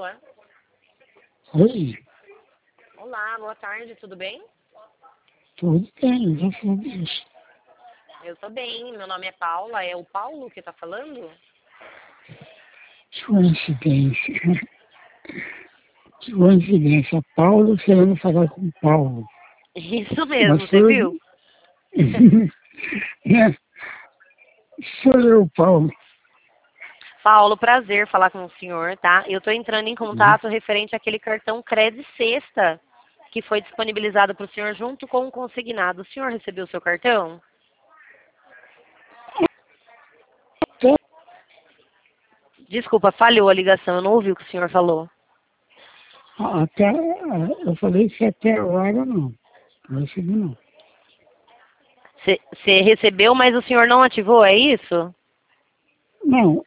Paulo, é? Oi, Olá, boa tarde, tudo bem? tudo bem, graças a Deus. Eu tô bem, meu nome é Paula, é o Paulo que tá falando? Coincidência. Que coincidência. Paulo querendo falar com Paulo. Isso mesmo, Mas você foi... viu? é, sou eu, Paulo. Paulo, prazer falar com o senhor, tá? Eu tô entrando em contato referente àquele cartão Cred Sexta que foi disponibilizado para o senhor junto com o consignado. O senhor recebeu o seu cartão? Desculpa, falhou a ligação, eu não ouvi o que o senhor falou. Eu falei que até agora não. Não recebi não. Você recebeu, mas o senhor não ativou, é isso? Não,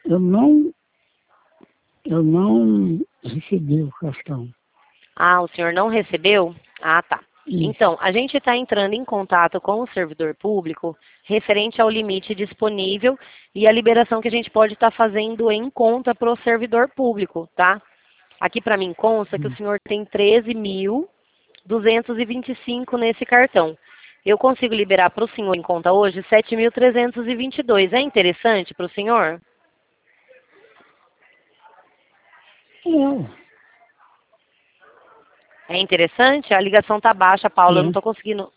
eu não recebi o cartão. Ah, o senhor não recebeu? Ah, tá. Isso. Então, a gente está entrando em contato com o servidor público referente ao limite disponível e a liberação que a gente pode estar fazendo em conta para o servidor público, tá? Aqui para mim consta que o senhor tem 13.225 nesse cartão. Eu consigo liberar para o senhor em conta hoje 7.322. É interessante para o senhor? É, É interessante? A ligação tá baixa, Paula, eu não é. estou conseguindo.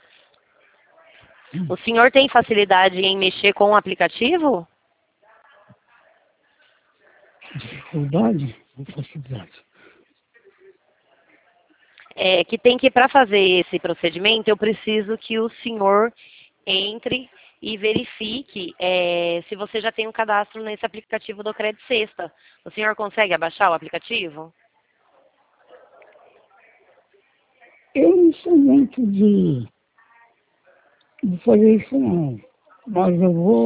O senhor tem facilidade em mexer com o aplicativo? Dificuldade ou facilidade? É que tem que, para fazer esse procedimento, eu preciso que o senhor entre e verifique se você já tem um cadastro nesse aplicativo do Credit Sexta. O senhor consegue abaixar o aplicativo? Eu não sou muito de fazer isso não. Mas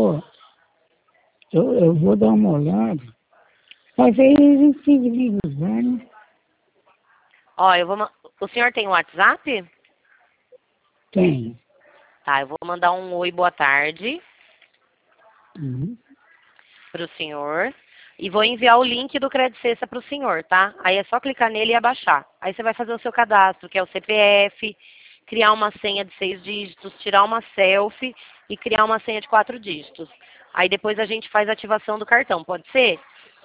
eu vou dar uma olhada. Mas aí a gente tem que divulgar, né? Ó, o senhor tem o WhatsApp? Tem. Tá, eu vou mandar um oi, boa tarde Uhum. para o senhor. E vou enviar o link do Credit Sexta para o senhor, tá? Aí é só clicar nele e abaixar. Aí você vai fazer o seu cadastro, que é o CPF, criar uma senha de 6 dígitos, tirar uma selfie e criar uma senha de 4 dígitos. Aí depois a gente faz a ativação do cartão, pode ser?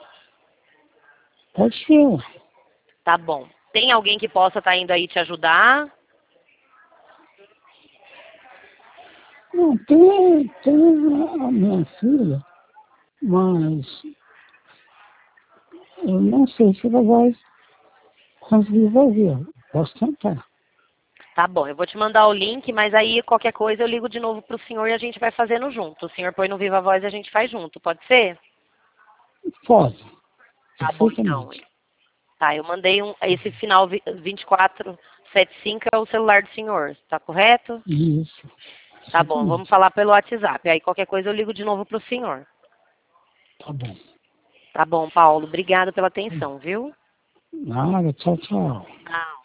Pode ser. Tá bom. Tem alguém que possa estar indo aí te ajudar? Não, tem a minha filha, mas eu não sei se ela vai conseguir fazer. Posso tentar. Tá bom, eu vou te mandar o link, mas aí qualquer coisa eu ligo de novo pro senhor e a gente vai fazendo junto. O senhor põe no Viva Voz e a gente faz junto, pode ser? Pode. Tá bom então. Perfeitamente. Tá, eu mandei esse final 2475 é o celular do senhor, tá correto? Isso. Tá bom, vamos Exatamente. falar pelo WhatsApp. Aí qualquer coisa eu ligo de novo pro senhor. Tá bom. Tá bom, Paulo, obrigado pela atenção, viu? Nada. Tchau, tchau. Tchau.